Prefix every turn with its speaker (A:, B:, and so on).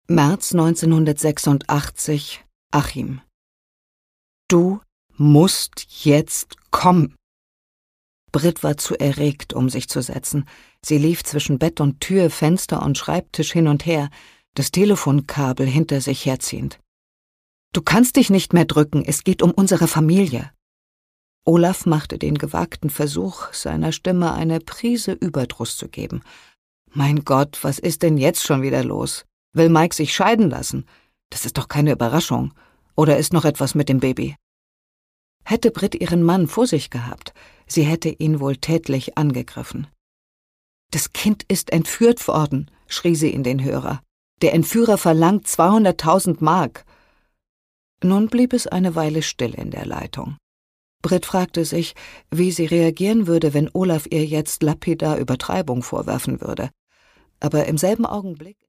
A: März 1986, Achim. Du musst jetzt kommen. Britt war zu erregt, um sich zu setzen. Sie lief zwischen Bett und Tür, Fenster und Schreibtisch hin und her, das Telefonkabel hinter sich herziehend. Du kannst dich nicht mehr drücken, es geht um unsere Familie. Olaf machte den gewagten Versuch, seiner Stimme eine Prise Überdruss zu geben. Mein Gott, was ist denn jetzt schon wieder los? Will Mike sich scheiden lassen? Das ist doch keine Überraschung. Oder ist noch etwas mit dem Baby? Hätte Britt ihren Mann vor sich gehabt, sie hätte ihn wohl tätlich angegriffen. »Das Kind ist entführt worden«, schrie sie in den Hörer. »Der Entführer verlangt 200.000 Mark.« Nun blieb es eine Weile still in der Leitung. Britt fragte sich, wie sie reagieren würde, wenn Olaf ihr jetzt lapidar Übertreibung vorwerfen würde. Aber im selben Augenblick